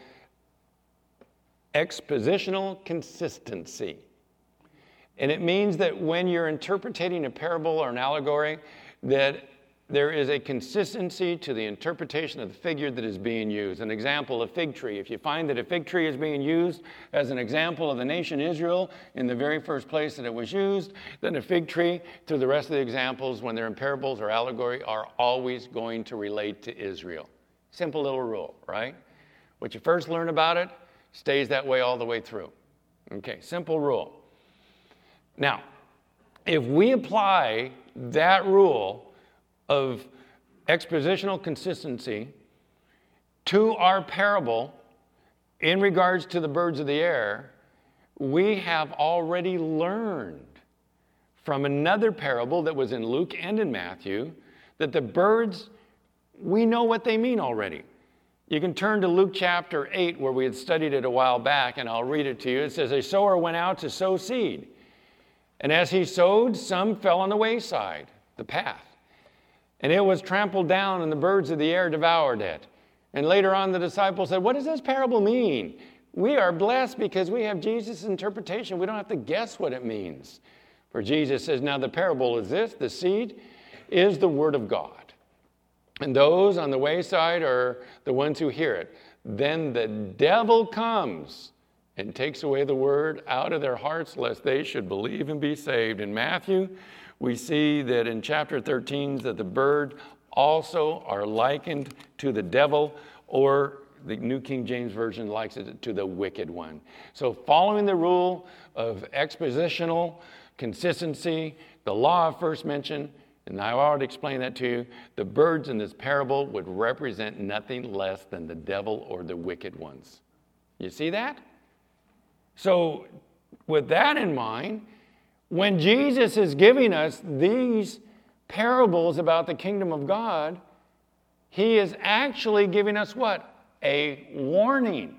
Speaker 1: expositional consistency. And it means that when you're interpreting a parable or an allegory, that there is a consistency to the interpretation of the figure that is being used. An example, a fig tree. If you find that a fig tree is being used as an example of the nation Israel in the very first place that it was used, then a fig tree, through the rest of the examples, when they're in parables or allegory, are always going to relate to Israel. Simple little rule, right? What you first learn about it stays that way all the way through. Okay, simple rule. Now, if we apply that rule of expositional consistency to our parable in regards to the birds of the air, we have already learned from another parable that was in Luke and in Matthew that the birds, we know what they mean already. You can turn to Luke chapter eight, where we had studied it a while back, and I'll read it to you. It says, "A sower went out to sow seed. And as he sowed, some fell on the wayside, the path. And it was trampled down, and the birds of the air devoured it." And later on, the disciples said, "What does this parable mean? We are blessed because we have Jesus' interpretation. We don't have to guess what it means." For Jesus says, "Now the parable is this: the seed is the word of God. And those on the wayside are the ones who hear it. Then the devil comes and takes away the word out of their hearts, lest they should believe and be saved." In Matthew, we see that in chapter thirteen that the bird also are likened to the devil, or the New King James Version likes it to the wicked one. So following the rule of expositional consistency, the law of first mention, and I already explained that to you, the birds in this parable would represent nothing less than the devil or the wicked ones. You see that? So with that in mind, when Jesus is giving us these parables about the kingdom of God, he is actually giving us what? A warning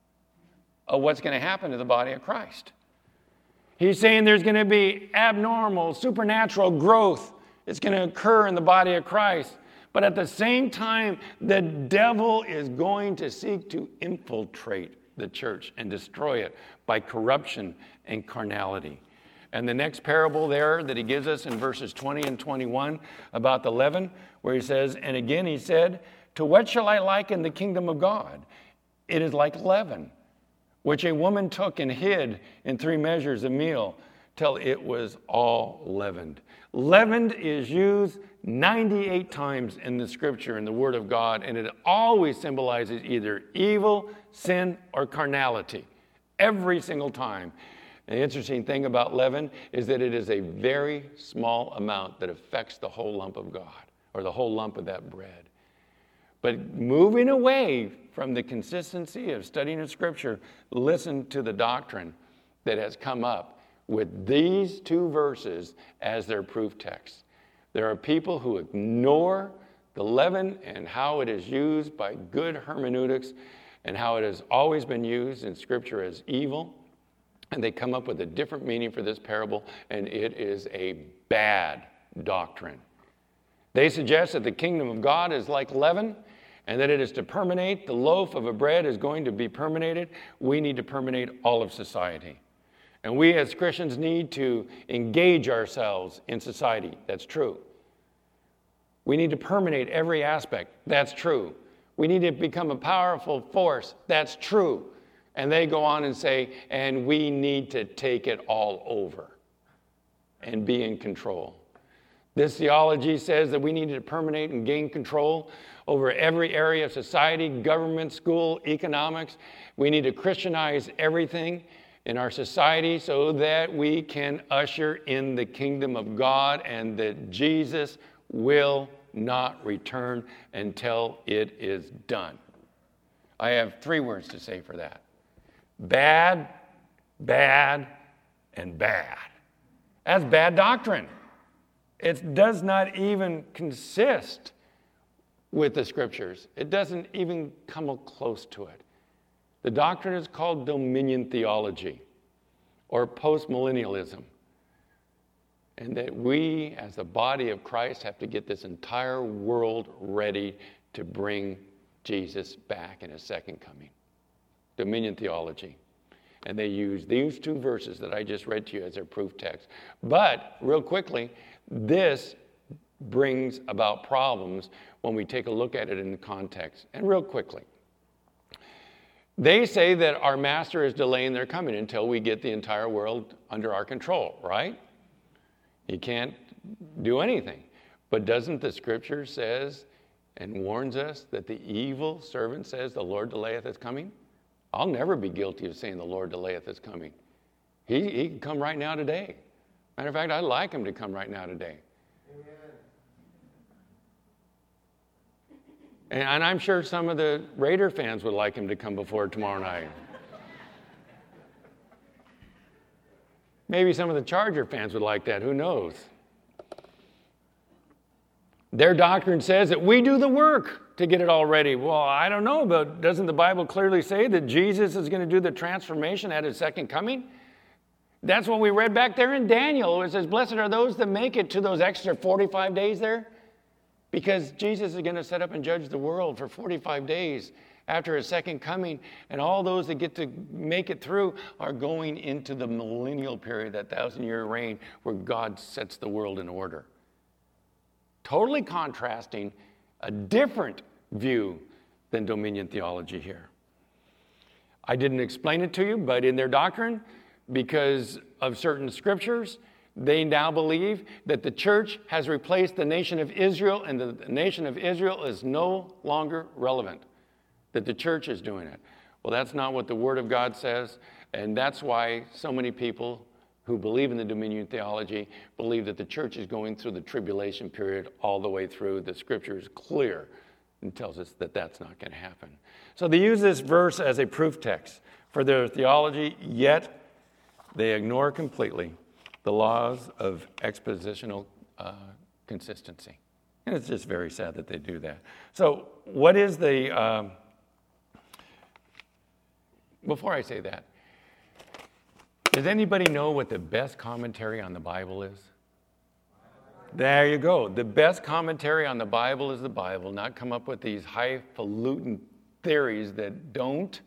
Speaker 1: of what's going to happen to the body of Christ. He's saying there's going to be abnormal, supernatural growth. It's going to occur in the body of Christ. But at the same time, the devil is going to seek to infiltrate the church and destroy it by corruption and carnality. And the next parable there that he gives us in verses twenty and twenty-one about the leaven, where he says, "And again he said, to what shall I liken the kingdom of God? It is like leaven, which a woman took and hid in three measures of meal till it was all leavened." Leavened is used ninety-eight times in the scripture, in the word of God, and it always symbolizes either evil, sin, or carnality. Every single time. The interesting thing about leaven is that it is a very small amount that affects the whole lump of God, or the whole lump of that bread. But moving away from the consistency of studying the scripture, listen to the doctrine that has come up with these two verses as their proof text. There are people who ignore the leaven and how it is used by good hermeneutics and how it has always been used in scripture as evil. And they come up with a different meaning for this parable, and it is a bad doctrine. They suggest that the kingdom of God is like leaven, and that it is to permeate. The loaf of a bread is going to be permeated. We need to permeate all of society. And we as Christians need to engage ourselves in society. That's true. We need to permeate every aspect. That's true. We need to become a powerful force. That's true. And they go on and say, and we need to take it all over and be in control. This theology says that we need to permeate and gain control over every area of society, government, school, economics. We need to Christianize everything in our society so that we can usher in the kingdom of God and that Jesus will not return until it is done. I have three words to say for that. Bad, bad, and bad. That's bad doctrine. It does not even consist with the scriptures. It doesn't even come close to it. The doctrine is called dominion theology or postmillennialism. And that we, as the body of Christ, have to get this entire world ready to bring Jesus back in his second coming. Dominion theology. And they use these two verses that I just read to you as their proof text. But, real quickly, this brings about problems when we take a look at it in the context. And real quickly, they say that our master is delaying their coming until we get the entire world under our control, right? He can't do anything. But doesn't the scripture says and warns us that the evil servant says the Lord delayeth his coming? I'll never be guilty of saying the Lord delayeth his coming. He, he can come right now today. Matter of fact, I'd like him to come right now today. Amen. And, and I'm sure some of the Raider fans would like him to come before tomorrow night. Maybe some of the Charger fans would like that. Who knows? Their doctrine says that we do the work to get it all ready. Well, I don't know, but doesn't the Bible clearly say that Jesus is going to do the transformation at his second coming? That's what we read back there in Daniel. It says, blessed are those that make it to those extra forty-five days there. Because Jesus is going to set up and judge the world for forty-five days after his second coming, and all those that get to make it through are going into the millennial period, that thousand-year reign, where God sets the world in order. Totally contrasting a different view than dominion theology here. I didn't explain it to you, but in their doctrine, because of certain scriptures, they now believe that the church has replaced the nation of Israel, and the nation of Israel is no longer relevant. That the church is doing it. Well, that's not what the Word of God says, and that's why so many people who believe in the dominion theology believe that the church is going through the tribulation period all the way through. The Scripture is clear and tells us that that's not going to happen. So they use this verse as a proof text for their theology, yet they ignore completely the laws of expositional uh, consistency. And it's just very sad that they do that. So what is the... Um, Before I say that, does anybody know what the best commentary on the Bible is? There you go. The best commentary on the Bible is the Bible, not come up with these highfalutin theories that don't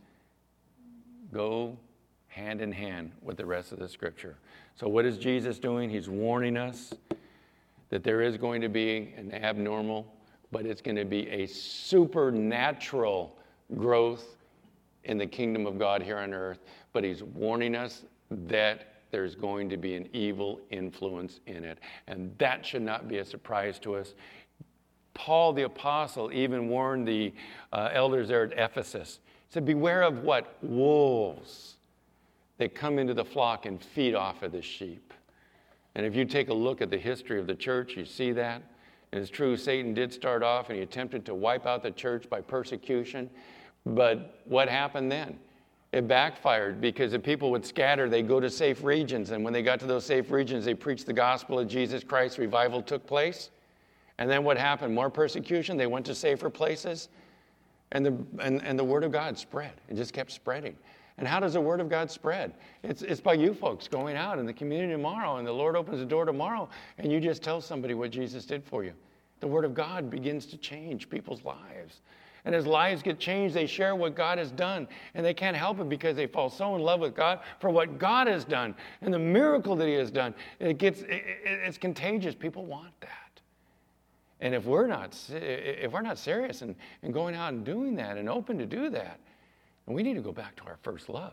Speaker 1: go hand in hand with the rest of the Scripture. So what is Jesus doing? He's warning us that there is going to be an abnormal, but it's going to be a supernatural growth in the kingdom of God here on earth, but he's warning us that there's going to be an evil influence in it. And that should not be a surprise to us. Paul the apostle even warned the uh, elders there at Ephesus. He said, beware of what? Wolves. They come into the flock and feed off of the sheep. And if you take a look at the history of the church, you see that. And it's true, Satan did start off and he attempted to wipe out the church by persecution. But what happened then? It backfired because if people would scatter, they'd go to safe regions. And when they got to those safe regions, they preached the gospel of Jesus Christ. Revival took place. And then what happened? More persecution. They went to safer places. And the, and, and the word of God spread. It just kept spreading. And how does the word of God spread? It's, it's by you folks going out in the community tomorrow. And the Lord opens the door tomorrow. And you just tell somebody what Jesus did for you. The word of God begins to change people's lives. And as lives get changed, they share what God has done. And they can't help it because they fall so in love with God for what God has done and the miracle that he has done. It gets, it, it's contagious. People want that. And if we're not, if we're not serious and, and going out and doing that and open to do that, and we need to go back to our first love,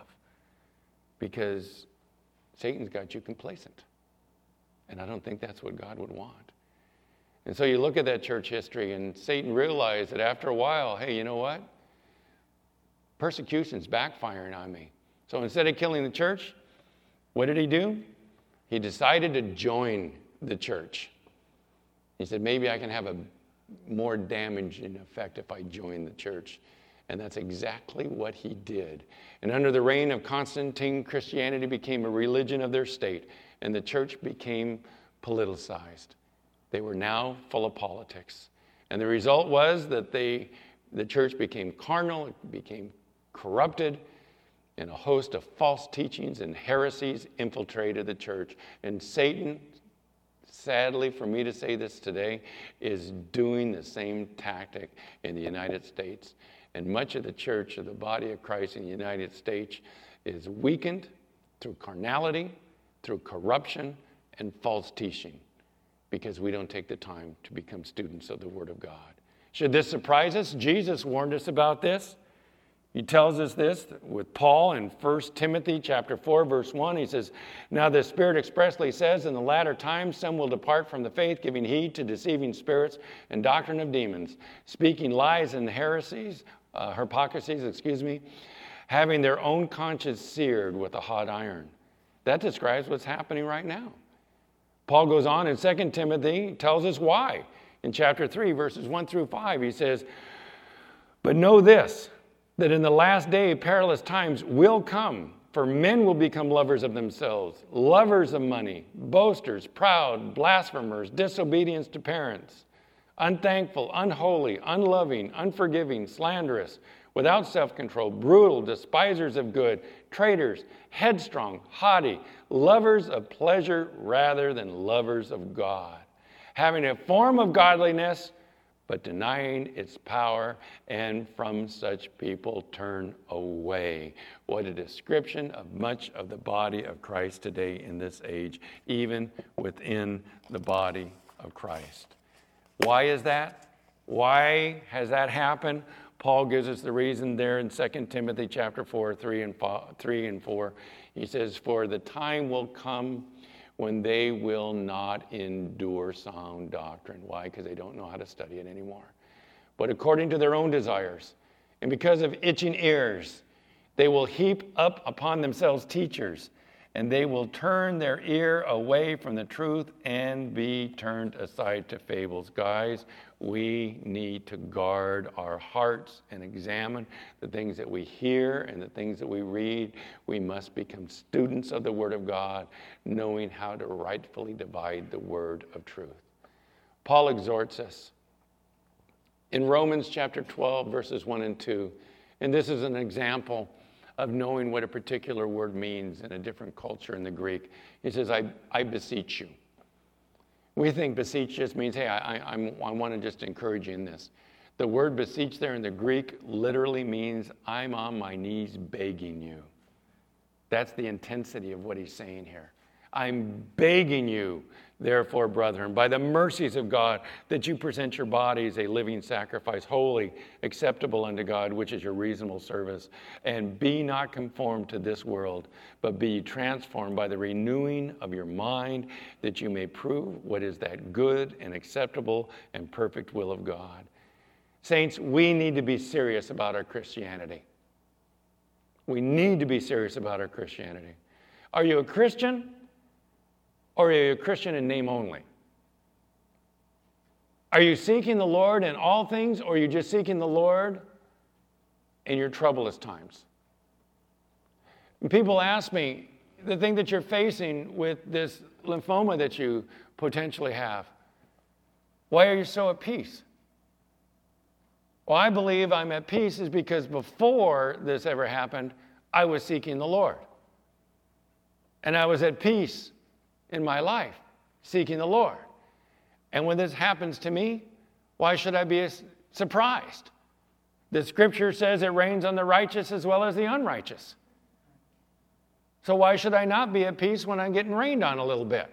Speaker 1: because Satan's got you complacent. And I don't think that's what God would want. And so you look at that church history, and Satan realized that after a while, hey, you know what? Persecution's backfiring on me. So instead of killing the church, what did he do? He decided to join the church. He said, maybe I can have a more damaging effect if I join the church. And that's exactly what he did. And under the reign of Constantine, Christianity became a religion of their state, and the church became politicized. They were now full of politics. And the result was that they, the church became carnal, it became corrupted, and a host of false teachings and heresies infiltrated the church. And Satan, sadly for me to say this today, is doing the same tactic in the United States. And much of the church, of the body of Christ in the United States, is weakened through carnality, through corruption, and false teaching, because we don't take the time to become students of the Word of God. Should this surprise us? Jesus warned us about this. He tells us this with Paul in First Timothy chapter four, verse one. He says, "Now the Spirit expressly says, in the latter times some will depart from the faith, giving heed to deceiving spirits and doctrine of demons, speaking lies and heresies, uh, hypocrisies, excuse me, having their own conscience seared with a hot iron." That describes what's happening right now. Paul goes on in Second Timothy, tells us why. In chapter three, verses one through five, he says, "But know this, that in the last day perilous times will come, for men will become lovers of themselves, lovers of money, boasters, proud, blasphemers, disobedient to parents, unthankful, unholy, unloving, unforgiving, slanderous, without self-control, brutal, despisers of good, traitors, headstrong, haughty, lovers of pleasure rather than lovers of God, having a form of godliness, but denying its power, and from such people turn away." What a description of much of the body of Christ today in this age, even within the body of Christ. Why is that? Why has that happened? Paul gives us the reason there in Second Timothy chapter four, three and four. He says, "For the time will come when they will not endure sound doctrine." Why? Because they don't know how to study it anymore. "But according to their own desires, and because of itching ears, they will heap up upon themselves teachers, and they will turn their ear away from the truth and be turned aside to fables." Guys, we need to guard our hearts and examine the things that we hear and the things that we read. We must become students of the Word of God, knowing how to rightfully divide the word of truth. Paul exhorts us in Romans chapter twelve, verses one and two, and this is an example of knowing what a particular word means in a different culture in the Greek. He says, I, I beseech you. We think beseech just means, hey, I, I, I'm, I want to just encourage you in this. The word beseech there in the Greek literally means, I'm on my knees begging you. That's the intensity of what he's saying here. I'm begging you, therefore, brethren, by the mercies of God, that you present your bodies a living sacrifice, holy, acceptable unto God, which is your reasonable service. And be not conformed to this world, but be transformed by the renewing of your mind, that you may prove what is that good and acceptable and perfect will of God. Saints, we need to be serious about our Christianity. We need to be serious about our Christianity. Are you a Christian? Or are you a Christian in name only? Are you seeking the Lord in all things, or are you just seeking the Lord in your troublous times? And people ask me, the thing that you're facing with this lymphoma that you potentially have, why are you so at peace? Well, I believe I'm at peace is because before this ever happened, I was seeking the Lord. And I was at peace in my life, seeking the Lord. And when this happens to me, why should I be surprised? The scripture says it rains on the righteous as well as the unrighteous. So why should I not be at peace when I'm getting rained on a little bit?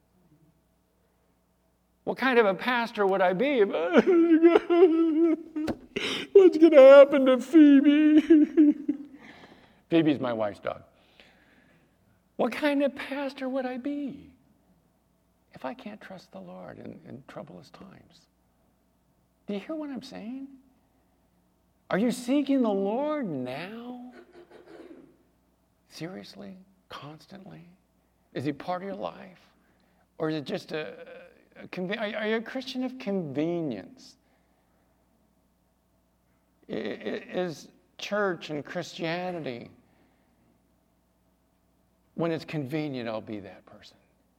Speaker 1: What kind of a pastor would I be if I... What's going to happen to Phoebe? Phoebe's my wife's dog. What kind of pastor would I be if I can't trust the Lord in, in troublous times? Do you hear what I'm saying? Are you seeking the Lord now? Seriously? Constantly? Is he part of your life? Or is it just a, a conven- are you a Christian of convenience? Is church and Christianity, when it's convenient, I'll be that person?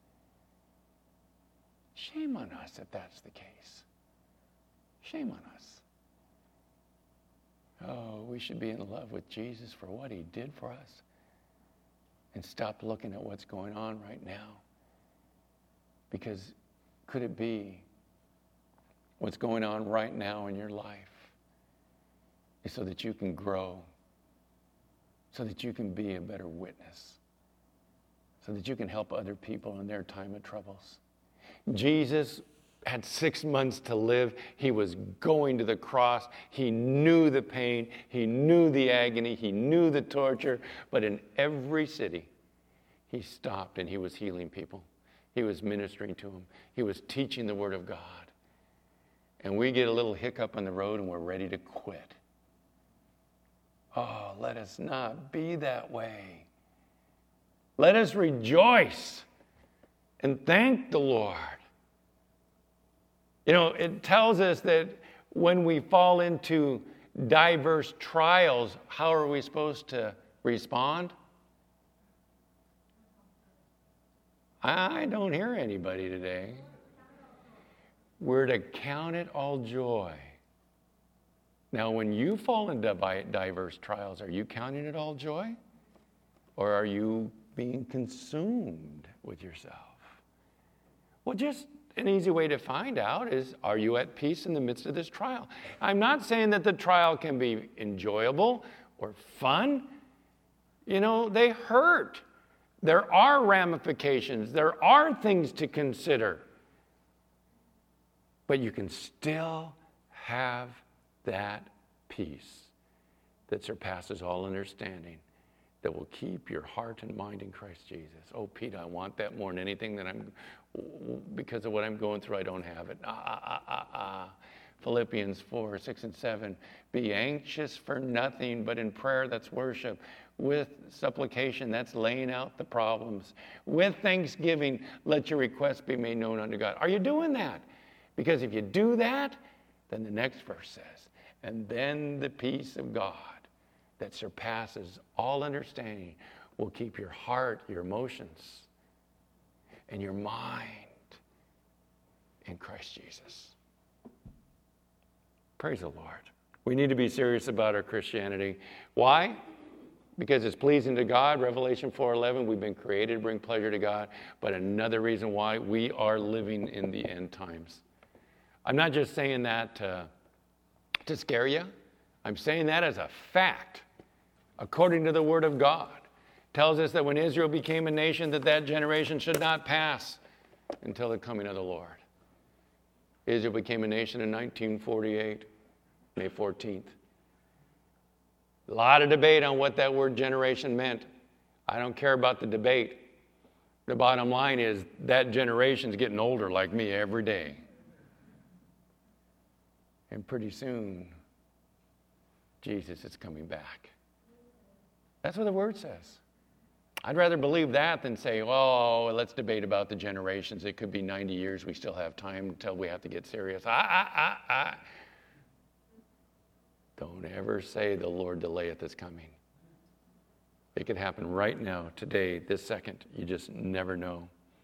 Speaker 1: Shame on us if that's the case. Shame on us. Oh, we should be in love with Jesus for what he did for us and stop looking at what's going on right now. Because could it be what's going on right now in your life is so that you can grow, so that you can be a better witness, so that you can help other people in their time of troubles. Jesus had six months to live. He was going to the cross. He knew the pain. He knew the agony. He knew the torture. But in every city, he stopped and he was healing people. He was ministering to them. He was teaching the Word of God. And we get a little hiccup on the road and we're ready to quit. Oh, let us not be that way. Let us rejoice and thank the Lord. You know, it tells us that when we fall into diverse trials, how are we supposed to respond? I don't hear anybody today. We're to count it all joy. Now, when you fall into diverse trials, are you counting it all joy? Or are you being consumed with yourself? Well, just an easy way to find out is, are you at peace in the midst of this trial? I'm not saying that the trial can be enjoyable or fun. You know, they hurt. There are ramifications. There are things to consider. But you can still have that peace that surpasses all understanding, that will keep your heart and mind in Christ Jesus. Oh, Pete, I want that more than anything that I'm, because of what I'm going through, I don't have it. Ah, ah, ah, ah, ah. Philippians four, six, and seven. Be anxious for nothing, but in prayer, that's worship. With supplication, that's laying out the problems. With thanksgiving, let your requests be made known unto God. Are you doing that? Because if you do that, then the next verse says, and then the peace of God that surpasses all understanding will keep your heart, your emotions, and your mind in Christ Jesus. Praise the Lord. We need to be serious about our Christianity. Why? Because it's pleasing to God. Revelation four eleven, we've been created to bring pleasure to God. But another reason why, we are living in the end times. I'm not just saying that to, to scare you. I'm saying that as a fact. According to the Word of God, tells us that when Israel became a nation, that that generation should not pass until the coming of the Lord. Israel became a nation in nineteen forty-eight, May fourteenth. A lot of debate on what that word generation meant. I don't care about the debate. The bottom line is that generation's getting older like me every day. And pretty soon, Jesus is coming back. That's what the Word says. I'd rather believe that than say, oh, let's debate about the generations. It could be ninety years. We still have time until we have to get serious. Ah, ah, ah, ah. Don't ever say the Lord delayeth his coming. It could happen right now, today, this second. You just never know.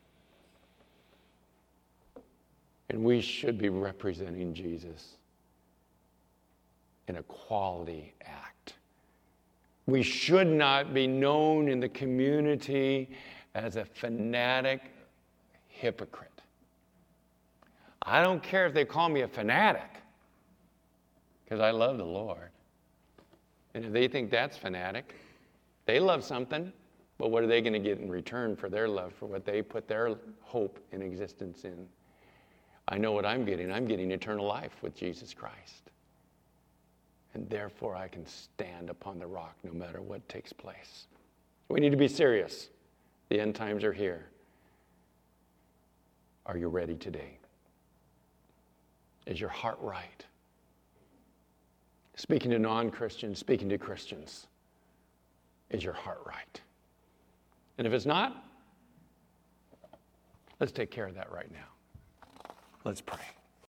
Speaker 1: And we should be representing Jesus in a quality act. We should not be known in the community as a fanatic hypocrite. I don't care if they call me a fanatic, because I love the Lord. And if they think that's fanatic, they love something, but what are they going to get in return for their love, for what they put their hope and existence in? I know what I'm getting. I'm getting eternal life with Jesus Christ. And therefore I can stand upon the rock no matter what takes place. We need to be serious. The end times are here. Are you ready today? Is your heart right? Speaking to non-Christians, speaking to Christians, is your heart right? And if it's not, let's take care of that right now. Let's pray.